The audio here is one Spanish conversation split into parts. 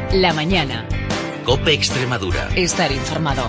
La mañana. COPE Extremadura. Estar informado.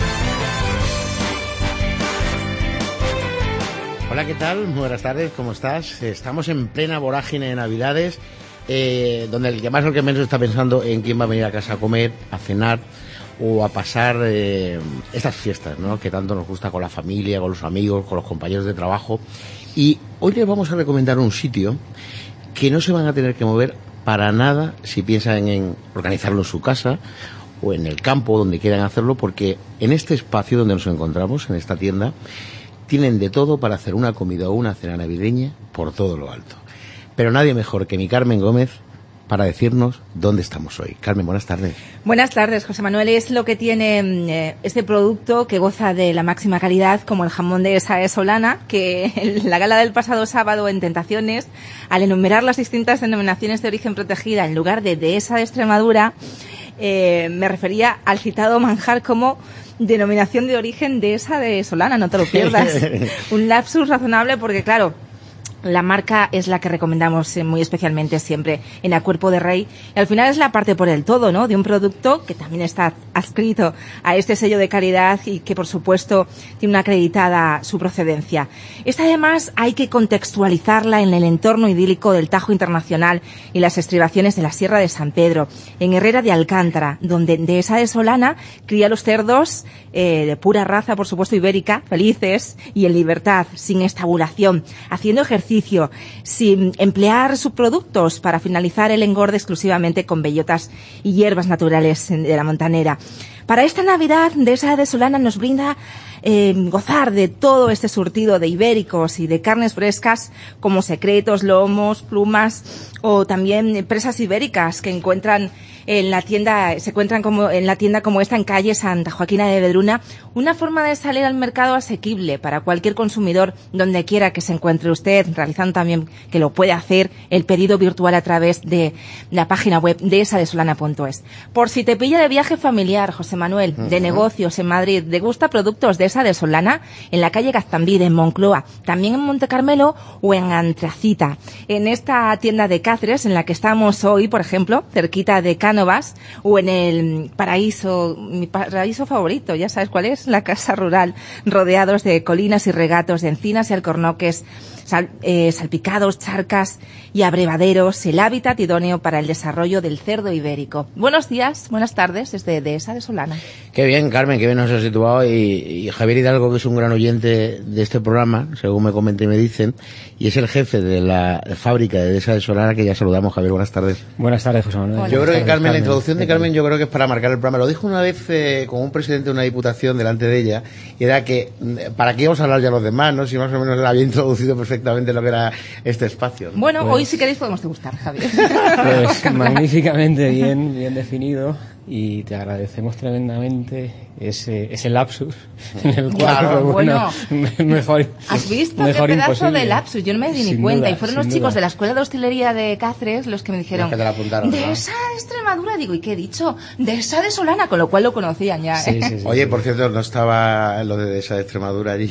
Hola, ¿qué tal? Muy buenas tardes, ¿cómo estás? Estamos en plena vorágine de Navidades, donde el que más o el que menos está pensando en quién va a venir a casa a comer, a cenar o a pasar estas fiestas, ¿no?, que tanto nos gusta con la familia, con los amigos, con los compañeros de trabajo. Y hoy les vamos a recomendar un sitio que no se van a tener que mover para nada si piensan en organizarlo en su casa o en el campo, donde quieran hacerlo, porque en este espacio donde nos encontramos, en esta tienda, tienen de todo para hacer una comida o una cena navideña por todo lo alto. Pero nadie mejor que mi Carmen Gómez para decirnos dónde estamos hoy. Carmen, buenas tardes. Buenas tardes, José Manuel. Es lo que tiene este producto que goza de la máxima calidad, como el jamón de esa Solana, que en la gala del pasado sábado en Tentaciones, al enumerar las distintas denominaciones de origen protegida en lugar de Dehesa de Extremadura, me refería al citado manjar como denominación de origen Dehesa de Solana, no te lo pierdas. Un lapsus razonable porque, claro, la marca es la que recomendamos muy especialmente siempre en A Cuerpo de Rey. Y al final es la parte por el todo, ¿no?, de un producto que también está adscrito a este sello de calidad y que, por supuesto, tiene una acreditada su procedencia. Esta, además, hay que contextualizarla en el entorno idílico del Tajo Internacional y las estribaciones de la Sierra de San Pedro, en Herrera de Alcántara, donde Dehesa de Solana cría los cerdos de pura raza, por supuesto, ibérica, felices y en libertad, sin estabulación, haciendo ejercicio, sin emplear subproductos para finalizar el engorde exclusivamente con bellotas y hierbas naturales de la montanera. Para esta Navidad, Dehesa de Solana nos brinda gozar de todo este surtido de ibéricos y de carnes frescas como secretos, lomos, plumas o también presas ibéricas que encuentran en la tienda, se encuentran como en la tienda como esta en calle Santa Joaquina de Vedruna, una forma de salir al mercado asequible para cualquier consumidor donde quiera que se encuentre usted, realizando también, que lo puede hacer, el pedido virtual a través de la página web dehesadesolana.es. Por si te pilla de viaje familiar, José Manuel, de negocios en Madrid, degusta productos Dehesa de Solana en la calle Gaztambide, en Moncloa, también en Monte Carmelo o en Antracita. En esta tienda de Cáceres, en la que estamos hoy, por ejemplo, cerquita de Cánovas, o en el paraíso, mi paraíso favorito, ya sabes cuál es, la casa rural, rodeados de colinas y regatos de encinas y alcornoques, salpicados, charcas y abrevaderos, el hábitat idóneo para el desarrollo del cerdo ibérico. Buenos días, buenas tardes, desde Dehesa de Solana. Qué bien, Carmen, qué bien nos has situado, y Javier Hidalgo, que es un gran oyente de este programa, según me comentan y me dicen, y es el jefe de la fábrica de Dehesa de Solana, que ya saludamos. Javier, buenas tardes. Buenas tardes, José Manuel. Yo creo que, Carmen, la introducción de Carmen, yo creo que es para marcar el programa. Lo dijo una vez con un presidente de una diputación delante de ella, y era que, ¿para qué íbamos a hablar ya los demás, no? Si más o menos la había introducido perfectamente lo que era este espacio, ¿no? Bueno, pues hoy si queréis podemos degustar, Javier. Pues magníficamente bien definido, y te agradecemos tremendamente ese lapsus en el cual, claro, bueno, mejor. ¿Has visto mejor qué pedazo imposible. de lapsus? Yo no me di ni Sin cuenta, duda, y fueron los chicos de la Escuela de Hostelería de Cáceres los que me dijeron, que te la apuntaron, ¿no? Dehesa de Extremadura, digo, ¿y qué he dicho? Dehesa de Solana, con lo cual lo conocían ya, ¿eh? Sí. Oye, por cierto, no estaba lo de Dehesa de Extremadura allí.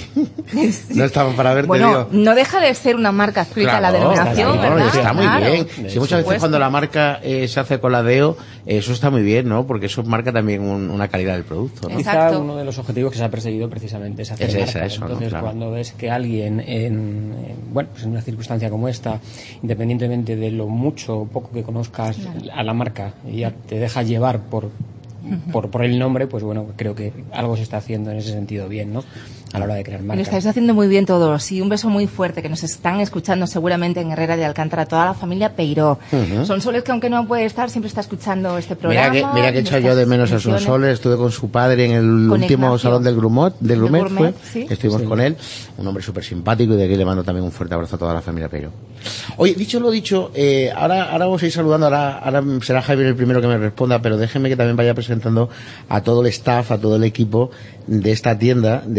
No estaban para verte, bueno, digo. No deja de ser una marca adscrita a la denominación, claro, ¿verdad? está muy claro. bien. Si muchas veces cuando la marca se hace con la DEO, eso está muy bien, ¿no? Porque eso marca también una calidad del producto, ¿no? Exacto. Quizá uno de los objetivos que se ha perseguido precisamente es hacer marca. Eso, entonces, ¿no? Claro. Cuando ves que alguien pues en una circunstancia como esta, independientemente de lo mucho o poco que conozcas a la marca, y ya te deja llevar por el nombre, pues bueno, creo que algo se está haciendo en ese sentido bien, ¿no? A la hora de crear marca. Lo estáis haciendo muy bien todos, y un beso muy fuerte, que nos están escuchando seguramente en Herrera de Alcántara, toda la familia Peiró. Sonsoles, que aunque no puede estar, siempre está escuchando este programa. Mira que he echado yo de menos a Sonsoles. Estuve con su padre en el último Ignacio, salón del Grumet fue. ¿sí? Estuvimos con él, un hombre súper simpático, y de aquí le mando también un fuerte abrazo a toda la familia Peiró. Oye, dicho lo dicho, ahora vamos a ir saludando, ahora será Javier el primero que me responda, pero déjeme que también vaya presentando a todo el staff, a todo el equipo de esta tienda de Dehesa de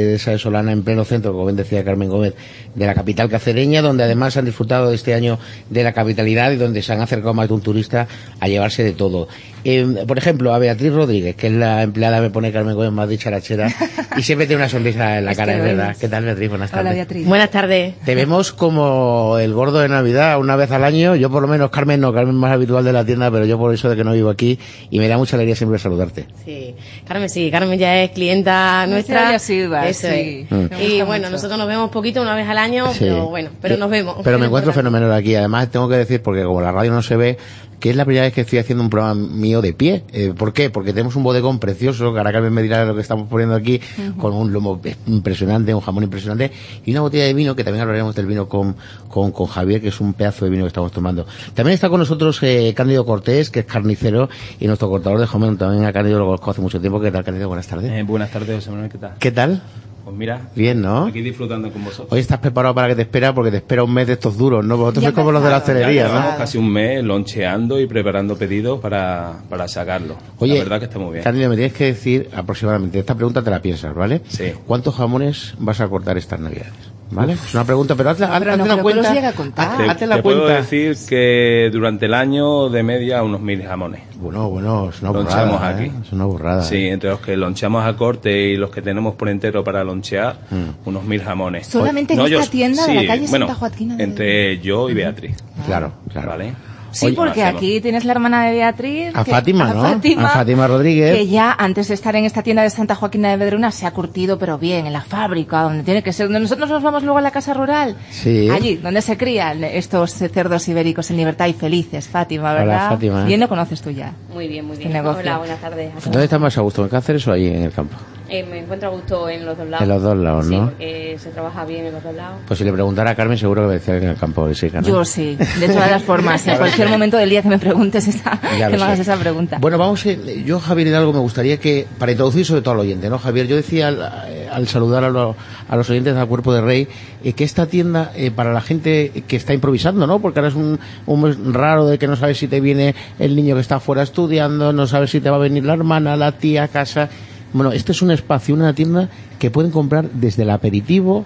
Solana, en pleno centro, como bien decía Carmen Gómez, de la capital cacereña, donde además han disfrutado este año de la capitalidad y donde se han acercado más de un turista a llevarse de todo. Por ejemplo, a Beatriz Rodríguez, que es la empleada, me pone Carmen Gómez, más dicharachera, y siempre tiene una sonrisa en la cara, es verdad. ¿Qué tal, Beatriz? Buenas tardes. Hola, Beatriz. Buenas tardes. Te vemos como el gordo de Navidad una vez al año. Yo por lo menos, Carmen no, Carmen más habitual de la tienda, pero yo por eso de que no vivo aquí, y me da mucha alegría siempre saludarte. Sí, Carmen ya es clienta nuestra. Ya sí, va, eso sí. es. Y bueno, mucho. Nosotros nos vemos poquito, una vez al año, sí. pero nos vemos. Pero me encuentro fenomenal aquí. Además tengo que decir, porque como la radio no se ve, que es la primera vez que estoy haciendo un programa mío de pie. ¿Por qué? Porque tenemos un bodegón precioso, que ahora Carmen me dirá lo que estamos poniendo aquí, con un lomo impresionante, un jamón impresionante, y una botella de vino, que también hablaremos del vino con Javier, que es un pedazo de vino que estamos tomando. También está con nosotros Cándido Cortés, que es carnicero, y nuestro cortador de jamón, también a Cándido lo conozco hace mucho tiempo. ¿Qué tal, Cándido? Buenas tardes. Buenas tardes, José Manuel, ¿qué tal? ¿Qué tal? Pues mira, bien, ¿no? Aquí disfrutando con vosotros. Hoy estás preparado para que te espera, porque te espera un mes de estos duros, ¿no? Vosotros sois como los de la hostelería, ¿no? Llevamos casi un mes loncheando y preparando pedidos para sacarlo. Oye, la verdad que está muy bien. Cándido, me tienes que decir aproximadamente, esta pregunta te la piensas, ¿vale? Sí. ¿Cuántos jamones vas a cortar estas Navidades? ¿Vale? Es una pregunta, pero hazte la cuenta. Hazte la cuenta. Puedo decir que durante el año, de media, unos 1000 jamones. Bueno, es una burrada, aquí. Es una burrada. Sí, entre los que loncheamos a corte y los que tenemos por entero para lonchear, unos 1000 jamones. ¿Solamente en esta tienda de la calle Santa Joaquina? Entre yo y Beatriz. Claro. ¿Vale? Sí, porque aquí tienes la hermana de Beatriz. A Fátima, ¿no? A Fátima Rodríguez. Que ya antes de estar en esta tienda de Santa Joaquina de Vedruna se ha curtido, pero bien, en la fábrica, donde tiene que ser. Donde nosotros nos vamos luego a la casa rural. Sí. Allí, donde se crían estos cerdos ibéricos en libertad y felices. Fátima, ¿verdad? Hola, Fátima. Bien lo conoces tú ya. Muy bien. Hola, buenas tardes. ¿Dónde estás más a gusto? ¿En Cáceres o ahí en el campo? Me encuentro a gusto en los dos lados. En los dos lados, ¿no? Sí, porque se trabaja bien en los dos lados. Pues si le preguntara a Carmen, seguro que me decía que en el campo de Sica, ¿no? Yo sí, de todas las formas. En cualquier momento del día que me preguntes que me hagas esa pregunta. Bueno, yo, Javier Hidalgo, me gustaría que, para introducir sobre todo al oyente, ¿no, Javier? Yo decía al saludar a los oyentes del Cuerpo de Rey, que esta tienda, para la gente que está improvisando, ¿no? Porque ahora es un mes raro de que no sabes si te viene el niño que está afuera estudiando, no sabes si te va a venir la hermana, la tía a casa. Bueno, este es un espacio, una tienda que pueden comprar desde el aperitivo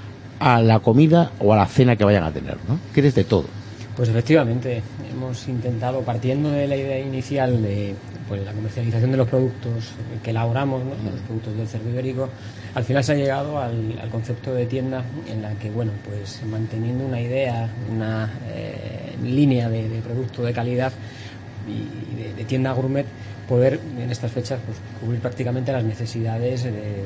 a la comida o a la cena que vayan a tener, ¿no? Tienes de todo. Pues efectivamente, hemos intentado, partiendo de la idea inicial de la comercialización de los productos que elaboramos, ¿no? Los productos del cerdo ibérico, al final se ha llegado al concepto de tienda en la que, pues manteniendo una idea, una línea de producto de calidad y de tienda gourmet, poder en estas fechas pues cubrir prácticamente las necesidades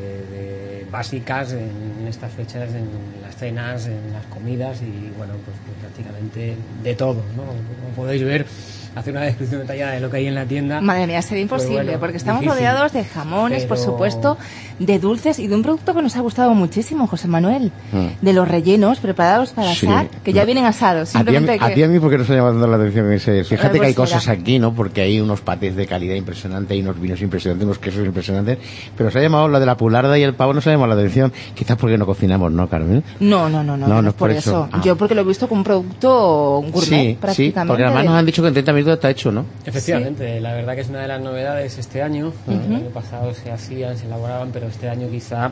básicas en estas fechas, en las cenas, en las comidas y pues prácticamente de todo, ¿no? Como podéis ver, hacer una descripción detallada de lo que hay en la tienda. Madre mía, sería imposible, porque estamos rodeados de jamones, por supuesto, de dulces y de un producto que nos ha gustado muchísimo, José Manuel, de los rellenos preparados para asar, que ya vienen asados. A ti a mí, porque nos ha llamado la atención ese. Fíjate que hay cosas aquí, ¿no? Porque hay unos patés de calidad impresionante, hay unos vinos impresionantes, unos quesos impresionantes, pero se ha llamado la de la pularda y el pavo, no se ha llamado la atención, quizás porque no cocinamos, ¿no, Carmen? No es por eso. Yo porque lo he visto como un producto gourmet, prácticamente. Sí, porque además nos han dicho que en 30 minutos está hecho, ¿no? Efectivamente, la verdad que es una de las novedades este año. El año pasado se hacían, se elaboraban, pero este año quizá,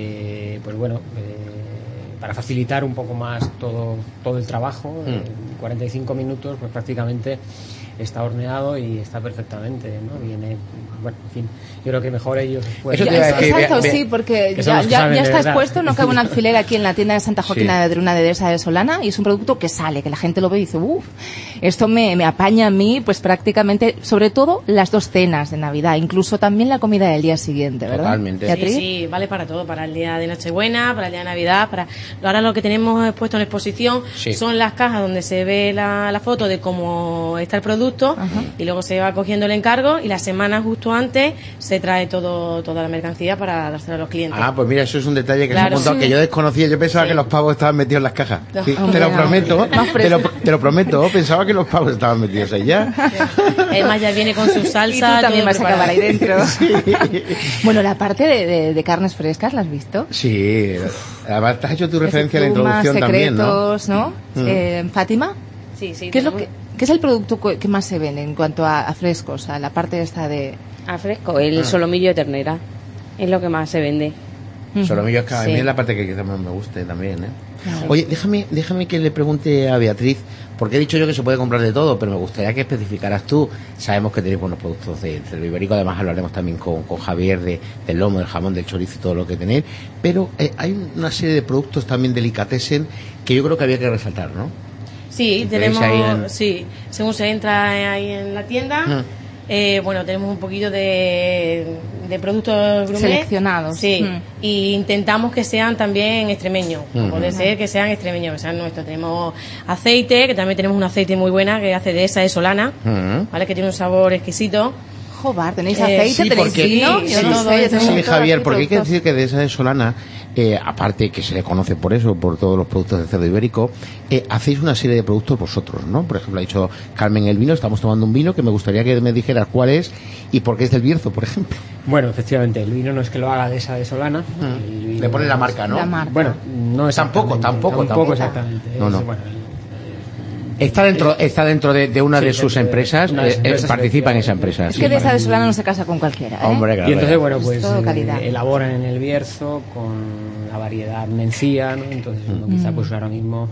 para facilitar un poco más todo el trabajo, 45 minutos, pues prácticamente está horneado y está perfectamente, ¿no? Viene, en fin, yo creo que mejor ellos pues, exacto, sí, porque ya está expuesto, no cabe un alfiler aquí en la tienda de Santa Joaquina de Vedruna de Dehesa de Solana, y es un producto que sale, que la gente lo ve y dice, esto me apaña a mí, pues prácticamente, sobre todo las dos cenas de Navidad, incluso también la comida del día siguiente, ¿verdad? Totalmente. Sí, vale para todo, para el día de Nochebuena, para el día de Navidad, ahora lo que tenemos expuesto en exposición son las cajas donde se ve la foto de cómo está el producto, y luego se va cogiendo el encargo, y la semana justo antes se trae toda la mercancía para dársela a los clientes. Pues mira, eso es un detalle que se ha apuntado, que yo desconocía. Yo pensaba que los pavos estaban metidos en las cajas. Sí, te lo prometo, te lo prometo, pensaba que los pavos estaban metidos ahí ya. Además ya viene con su salsa. Y tú también vas a acabar ahí dentro. Sí. Bueno, la parte de carnes frescas, ¿la has visto? Sí, además te has hecho tu referencia a la introducción secretos, también, ¿no? ¿Fátima? Sí. ¿Qué es el producto que más se vende en cuanto a frescos, a la parte esta de...? A fresco, el solomillo de ternera, es lo que más se vende. Solomillo es que a mí es la parte que quizás más me guste también, ¿eh? Oye, déjame que le pregunte a Beatriz, porque he dicho yo que se puede comprar de todo, pero me gustaría que especificaras tú. Sabemos que tenéis buenos productos de cerdo ibérico, además hablaremos también con Javier del lomo, del jamón, del chorizo y todo lo que tenéis, pero hay una serie de productos también delicatessen que yo creo que había que resaltar, ¿no? Sí, tenemos, sí, según se entra ahí en la tienda, bueno, tenemos un poquito de productos gourmet seleccionados. Sí, y intentamos que sean también extremeños. Puede ser que sean extremeños, que sean nuestros. Tenemos aceite, que también tenemos un aceite muy buena, que hace de esa de Solana, ¿vale? Que tiene un sabor exquisito. Joder, ¿tenéis aceite? Sí, ¿Tenéis vino? Sí, Javier, porque hay que decir que de esa de Solana, aparte que se le conoce por eso, por todos los productos de cerdo ibérico, hacéis una serie de productos vosotros, ¿no? Por ejemplo, ha dicho Carmen el vino, estamos tomando un vino que me gustaría que me dijeras cuál es y por qué es del Bierzo, por ejemplo. Bueno, efectivamente, el vino no es que lo haga de esa de Solana. Le pone la marca, ¿no? La marca. Bueno, no Tampoco exactamente. No. Bueno, Está dentro de una de sus empresas, participa en esa empresa. Es que de esa de Solana no se casa con cualquiera, ¿eh? Hombre, claro. Y entonces, bueno, pues todo calidad. elaboran en el Bierzo con la variedad mencía, ¿no? Entonces, quizá pues ahora mismo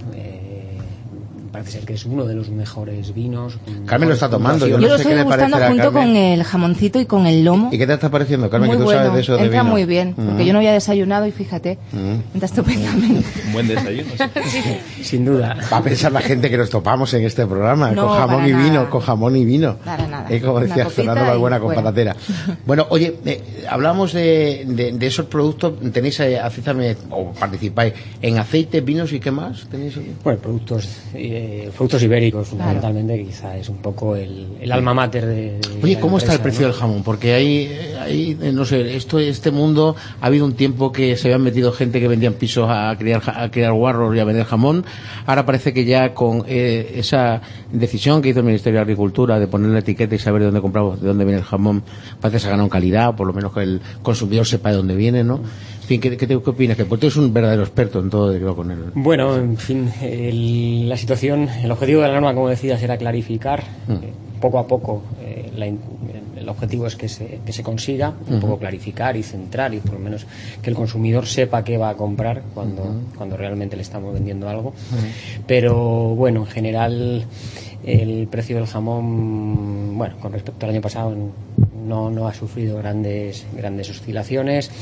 parece ser que es uno de los mejores vinos. Carmen lo está tomando. Yo lo estoy degustando junto con el jamoncito y con el lomo. ¿Y qué te está pareciendo, Carmen? Muy que tú bueno. sabes de eso de Entra vino. muy bien, porque yo no había desayunado y fíjate, entra estupendamente. Un buen desayuno. Sin duda. Va a pensar la gente que nos topamos en este programa, No, con jamón para y vino, nada. con jamón y vino. Nada. Como Una decía copita Fernando Balbuena y con fuera. patatera. Bueno, oye, hablamos de esos productos, tenéis, o participáis en aceite, vinos y qué más tenéis aquí? Bueno, productos ibéricos, fundamentalmente, que quizá es un poco el alma mater de Oye, la ¿cómo está el empresa, precio ¿no? del jamón? Porque hay no sé, este mundo, ha habido un tiempo que se habían metido gente que vendían pisos a criar guarros y a vender jamón. Ahora parece que ya con esa decisión que hizo el Ministerio de Agricultura de poner la etiqueta y saber de dónde compramos, de dónde viene el jamón, parece que se ha ganado en calidad, por lo menos que el consumidor sepa de dónde viene, ¿no? En fin, ¿qué opinas? Que tú eres un verdadero experto en todo de con él. Bueno, en fin, la situación, el objetivo de la norma, como decías, era clarificar poco a poco. El objetivo es que se consiga un poco clarificar y centrar, y por lo menos que el consumidor sepa qué va a comprar cuando realmente le estamos vendiendo algo. Pero bueno, en general el precio del jamón, bueno, con respecto al año pasado no ha sufrido grandes oscilaciones.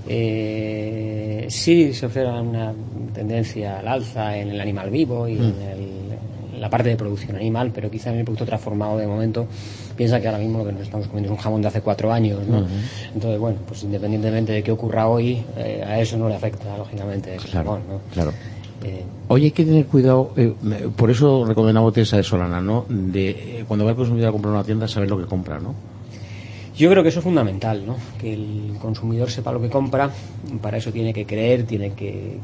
Sí se observa una tendencia al alza en el animal vivo y en la parte de producción animal, pero quizá en el producto transformado de momento piensa que ahora mismo lo que nos estamos comiendo es un jamón de hace 4 años, ¿no? Entonces, bueno, pues independientemente de qué ocurra hoy, a eso no le afecta, lógicamente, el jamón, ¿no? Claro. Oye, hay que tener cuidado, por eso recomendamos esa de Solana, ¿no? De cuando va el consumidor a comprar una tienda, saber lo que compra, ¿no? Yo creo que eso es fundamental, ¿no? Que el consumidor sepa lo que compra. Para eso tiene que creer, tiene que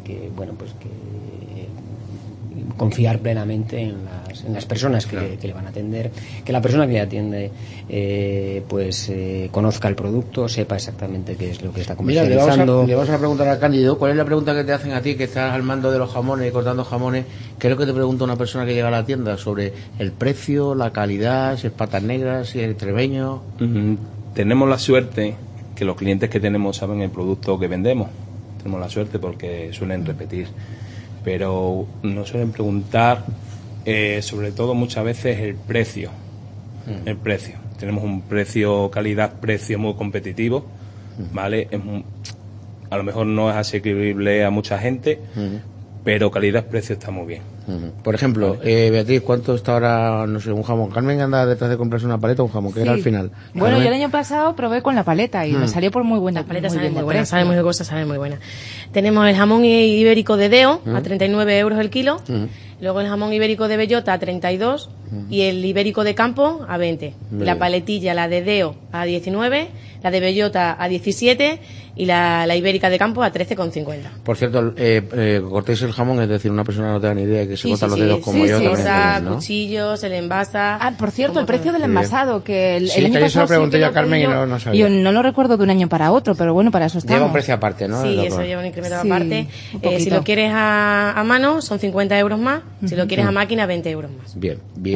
confiar plenamente en las personas que le van a atender, que la persona que le atiende conozca el producto, sepa exactamente qué es lo que está comercializando. Mira, le vamos a preguntar a Cándido, ¿cuál es la pregunta que te hacen a ti, que estás al mando de los jamones y cortando jamones? ¿Qué es lo que te pregunta una persona que llega a la tienda sobre el precio, la calidad, si es patas negras, si es trebeño? Tenemos la suerte que los clientes que tenemos saben el producto que vendemos. Tenemos la suerte porque suelen repetir, pero nos suelen preguntar sobre todo muchas veces el precio. El precio. Tenemos un precio, calidad-precio muy competitivo, ¿vale? A lo mejor no es asequible a mucha gente, pero calidad-precio está muy bien. Por ejemplo, vale. Beatriz, ¿cuánto está ahora, no sé, un jamón? Carmen anda detrás de comprarse una paleta o un jamón, que era al final. Bueno, Carmen. yo el año pasado probé con la paleta y me salió por muy buena. Las paletas saben muy buenas, saben muy cosas, saben muy buenas. Tenemos el jamón ibérico de Deo a 39 euros el kilo. Luego el jamón ibérico de bellota a 32 y el ibérico de campo a 20. La paletilla, la de Deo a 19, la de bellota a 17 y la ibérica de campo a 13,50. Por cierto, cortéis el jamón, es decir, una persona no tenga ni idea de que se corta los dedos como yo. También, ¿no? Cuchillos, el envasa. Ah, por cierto, el precio del envasado, que el año pasado se lo pregunté yo a Carmen y no sabía. Yo no lo recuerdo de un año para otro, pero bueno, para eso estamos. Lleva un precio aparte, ¿no? Sí, eso lleva un incremento aparte. Si lo quieres a mano, son 50 euros más. Si lo quieres a máquina, 20 euros más. Bien.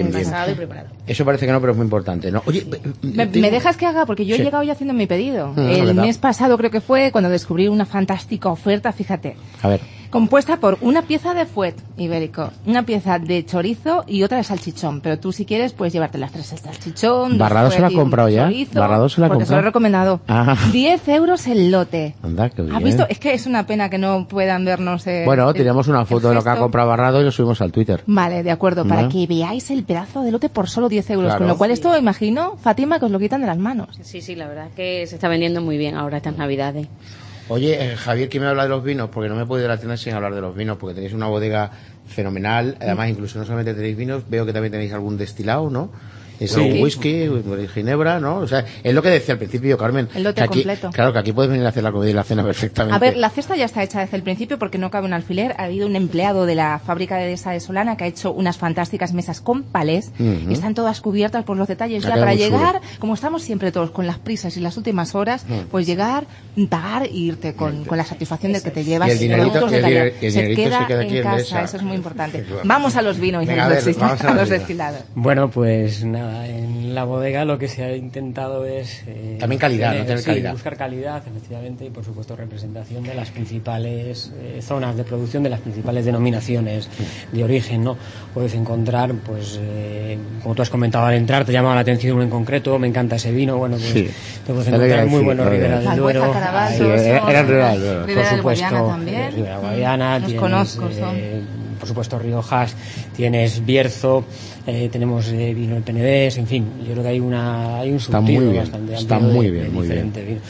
bien. Pasado y preparado. Eso parece que no, pero es muy importante, ¿no? Oye, ¿Me dejas que haga? Porque yo he llegado ya haciendo mi pedido. El ¿verdad? mes pasado creo que fue cuando descubrí una fantástica oferta, fíjate. A ver. Compuesta por una pieza de fuet ibérico, una pieza de chorizo y otra de salchichón. Pero tú, si quieres, puedes llevarte las 3 el salchichón. ¿Barrado se la ha comprado ya? ¿Barrado se la ha porque comprado? se lo he recomendado. 10 euros el lote. Anda, qué bien. ¿Has visto? Es que es una pena que no puedan vernos. Bueno, tiramos una foto de lo que ha gesto. comprado Barrado y lo subimos al Twitter. Vale, de acuerdo, para ¿No? que veáis el pedazo de lote por solo 10 euros. Claro. Con lo cual Sí. esto, imagino, Fátima, que os lo quitan de las manos. Sí, la verdad es que se está vendiendo muy bien ahora estas Navidades. Oye, Javier, ¿quién me habla de los vinos? Porque no me puedo ir a la tienda sin hablar de los vinos, porque tenéis una bodega fenomenal. Además, incluso no solamente tenéis vinos, veo que también tenéis algún destilado, ¿no? Es un whisky, ginebra, ¿no? O sea, es lo que decía al principio, Carmen. El lote que aquí, completo. Claro, que aquí puedes venir a hacer la comida y la cena perfectamente. A ver, la cesta ya está hecha desde el principio porque no cabe un alfiler. Ha habido un empleado de la fábrica de Dehesa de Solana que ha hecho unas fantásticas mesas con palés. Y están todas cubiertas por los detalles. Ha Ya quedado para muy llegar, como estamos siempre todos con las prisas y las últimas horas, pues llegar, pagar y irte con la satisfacción de que te llevas Y el dinerito- productos y de el calidad. diner- y el dinerito se queda aquí en en casa, Dehesa. eso es muy importante. Claro. Vamos a los vinos y Venga, a a los ver, vamos a a la los vida. destilados. Bueno, pues nada, en la bodega lo que se ha intentado es... También calidad, ¿no? Tener sí, calidad. buscar calidad, efectivamente, y por supuesto representación de las principales zonas de producción, de las principales denominaciones de origen, ¿no? Puedes encontrar, pues, como tú has comentado al entrar, te llama la atención uno en concreto, me encanta ese vino, bueno, pues Sí. te puedes Es lo que encontrar iba a muy decir, buenos lo que Ribera iba a del decir. Duero. Albueza, Caraballo, Sí, era real, Ribera por del supuesto, Guadiana también. Ribera Guadiana, Los tienes, conozco, son. por supuesto Riojas, tienes Bierzo, tenemos vino del Penedés, en fin, yo creo que hay un Está surtido muy bien, bastante está amplio muy de bien, muy diferente vino.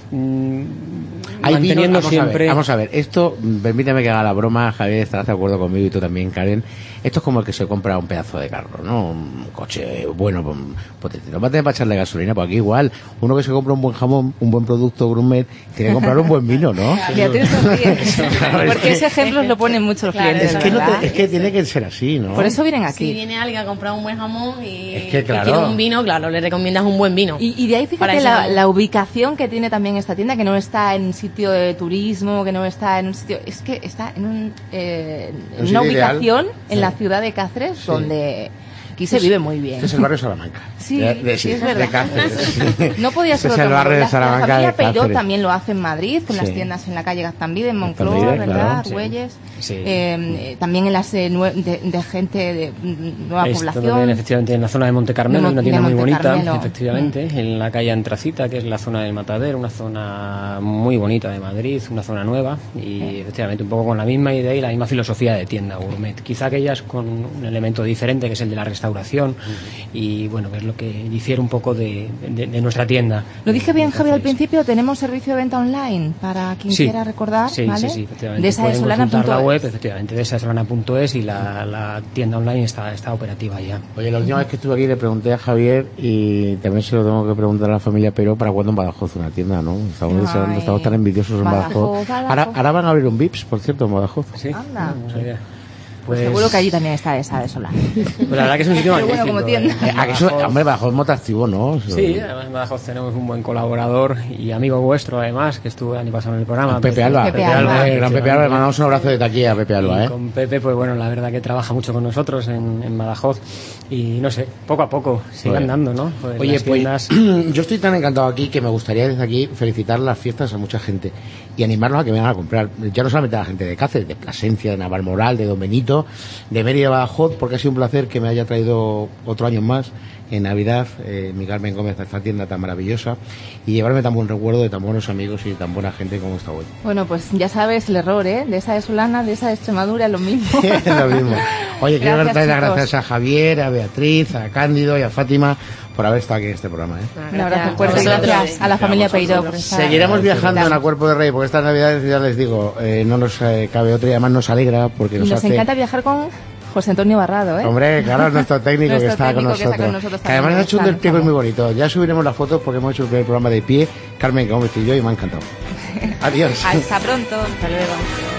Hay Manteniendo vinos, siempre... vamos a ver, esto, permíteme que haga la broma, Javier, estarás de acuerdo conmigo y tú también, Karen. Esto es como el que se compra un pedazo de carro, ¿no? Un coche bueno, potente. No va a tener para echarle gasolina, pues aquí igual. Uno que se compra un buen jamón, un buen producto gourmet, tiene que comprar un buen vino, ¿no? Beatriz sonríe. Claro, es Porque que- ese ejemplo lo ponen muchos los Claro, clientes, Es que, ¿verdad? es que tiene que ser así, ¿no? Por eso vienen Si aquí. viene alguien a comprar un buen jamón y, Es que, y claro. quiere un vino, claro, le recomiendas un buen vino. Y de ahí Para fíjate eso no. la ubicación que tiene también esta tienda, que no está en un sitio de turismo, que no está en un sitio... Es que está en, en Un una sitio ideal. ubicación en la ciudad de Cáceres donde aquí se vive muy bien. Este es el barrio Salamanca. Sí, sí, es de verdad. Cáceres, sí. No podía ser Este es otro el barrio modo. de La Salamanca familia de Peiró Cáceres. también lo hace en Madrid, con las Sí. tiendas en la calle Gaztambide, en Moncloa, Gaztambide, ¿verdad? claro. Argüelles. Sí. También en las de gente de nueva Esto población. también, efectivamente, en la zona de Monte Carmelo, De una tienda Monte muy bonita, Carmelo. efectivamente, en la calle Antracita, que es la zona del Matadero, una zona muy bonita de Madrid, una zona nueva, y efectivamente un poco con la misma idea y la misma filosofía de tienda gourmet. Quizá aquellas con un elemento diferente, que es el de la restauración, y bueno, que es lo que difiere un poco de nuestra tienda. Lo dije bien, Javier, al Entonces, principio, tenemos servicio de venta online para quien Sí. quiera recordar, Sí, ¿vale? sí, efectivamente. Desadesolana.es. Pueden consultar la web, efectivamente, desadesolana.es, y la tienda online está operativa ya. Oye, la última vez que estuve aquí le pregunté a Javier y también se lo tengo que preguntar a la familia Pero para cuándo en Badajoz una tienda, ¿no? Estamos deseando, Ay, estamos tan envidiosos en Badajoz. Badajoz. Ahora van a abrir un Vips, por cierto, en Badajoz. Sí, Anda. no sabía. Pues seguro que allí también está Desadesolana. Pues la verdad que es un sitio Pero bueno, magnífico. como tienda. ¿A que eso, hombre, Badajoz es muy atractivo, ¿no? Sí, además en Badajoz tenemos un buen colaborador y amigo vuestro, además, que estuvo el año pasado en el programa. Pepe Alba. Pepe Alba. Gran Pepe Alba, le mandamos un abrazo desde aquí a Pepe Alba, Y ¿eh? con Pepe, pues bueno, la verdad que trabaja mucho con nosotros en Badajoz y no sé, poco a poco sigue Joder. andando, ¿no? Pues Oye, las pues tiendas- yo estoy tan encantado aquí que me gustaría desde aquí felicitar las fiestas a mucha gente y animarlos a que vengan a comprar. Ya no solamente a la gente de Cáceres, de Plasencia, de Navalmoral, de Don Benito, de Mérida, de Badajoz, porque ha sido un placer que me haya traído otro año más en Navidad, mi Carmen Gómez, a esta tienda tan maravillosa y llevarme tan buen recuerdo de tan buenos amigos y tan buena gente como está hoy. Bueno, pues ya sabes el error, ¿eh? De esa de Solana, de esa de Extremadura, lo mismo. Es lo mismo. Oye, quiero Gracias, darle las chicos. gracias a Javier, a Beatriz, a Cándido y a Fátima por haber estado aquí en este programa, ¿eh? Un abrazo fuerte, Vosotros. gracias a la familia Peiró por estar Seguiremos viajando en visitando. la Cuerpo de Rey, porque estas Navidades, ya les digo, no nos cabe otra y además nos alegra porque Y nos nos hace... encanta viajar con José Antonio Barrado, ¿eh? Hombre, claro, es nuestro técnico que Nuestro está con técnico que está nosotros. con nosotros Que además también, ha hecho un está, despliegue está. muy bonito. Ya subiremos las fotos porque hemos hecho el primer programa de pie, Carmen Gómez y yo, y me ha encantado. Adiós. Hasta pronto. Hasta luego.